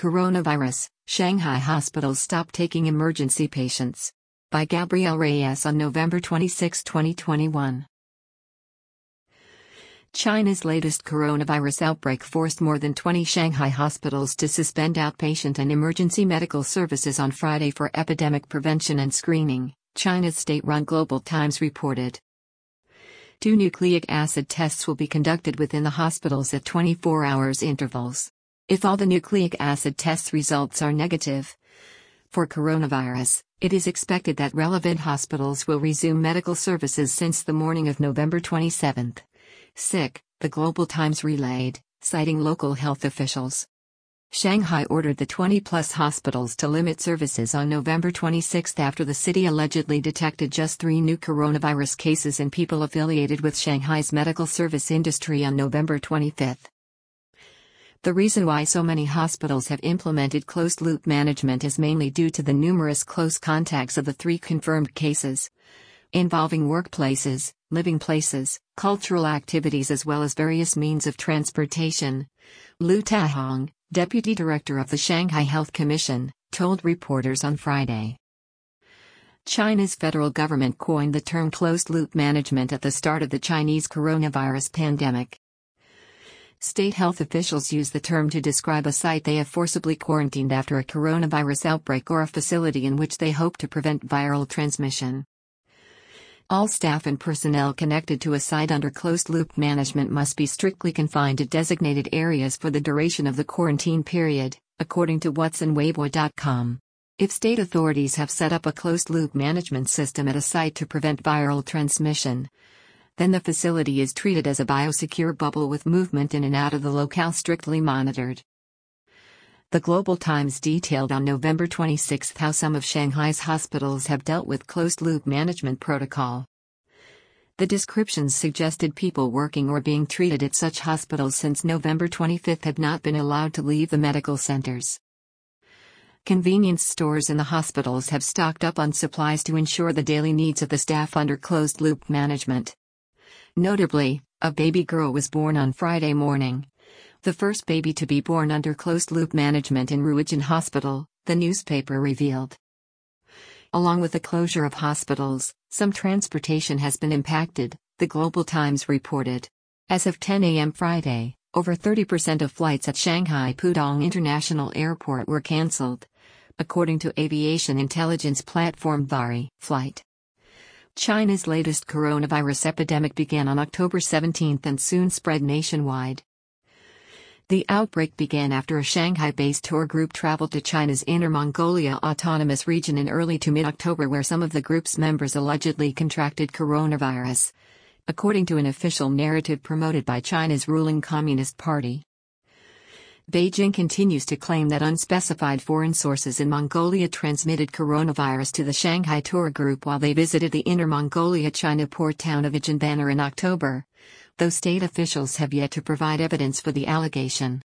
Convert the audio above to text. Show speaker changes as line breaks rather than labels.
Coronavirus, Shanghai hospitals stop taking emergency patients. By Gabrielle Reyes on November 26, 2021. China's latest coronavirus outbreak forced more than 20 Shanghai hospitals to suspend outpatient and emergency medical services on Friday for epidemic prevention and screening, China's state-run Global Times reported. 2 nucleic acid tests will be conducted within the hospitals at 24 hours intervals. If all the nucleic acid tests results are negative for coronavirus, it is expected that relevant hospitals will resume medical services since the morning of November 27. The Global Times relayed, citing local health officials. Shanghai ordered the 20-plus hospitals to limit services on November 26 after the city allegedly detected just 3 new coronavirus cases in people affiliated with Shanghai's medical service industry on November 25. The reason why so many hospitals have implemented closed-loop management is mainly due to the numerous close contacts of the 3 confirmed cases, involving workplaces, living places, cultural activities as well as various means of transportation. Liu Tahong, deputy director of the Shanghai Health Commission, told reporters on Friday. China's federal government coined the term closed-loop management at the start of the Chinese coronavirus pandemic. State health officials use the term to describe a site they have forcibly quarantined after a coronavirus outbreak or a facility in which they hope to prevent viral transmission. All staff and personnel connected to a site under closed-loop management must be strictly confined to designated areas for the duration of the quarantine period, according to WhatsOnWeibo.com. If state authorities have set up a closed-loop management system at a site to prevent viral transmission, then the facility is treated as a biosecure bubble with movement in and out of the locale strictly monitored. The Global Times detailed on November 26 how some of Shanghai's hospitals have dealt with closed-loop management protocol. The descriptions suggested people working or being treated at such hospitals since November 25 have not been allowed to leave the medical centers. Convenience stores in the hospitals have stocked up on supplies to ensure the daily needs of the staff under closed-loop management. Notably, a baby girl was born on Friday morning. The first baby to be born under closed-loop management in Ruijin Hospital, the newspaper revealed. Along with the closure of hospitals, some transportation has been impacted, the Global Times reported. As of 10 a.m. Friday, over 30% of flights at Shanghai Pudong International Airport were cancelled, according to aviation intelligence platform Vari Flight. China's latest coronavirus epidemic began on October 17 and soon spread nationwide. The outbreak began after a Shanghai-based tour group traveled to China's Inner Mongolia Autonomous Region in early to mid-October where some of the group's members allegedly contracted coronavirus, according to an official narrative promoted by China's ruling Communist Party. Beijing continues to claim that unspecified foreign sources in Mongolia transmitted coronavirus to the Shanghai tour group while they visited the Inner Mongolia China port town of Ujinbanner in October, though state officials have yet to provide evidence for the allegation.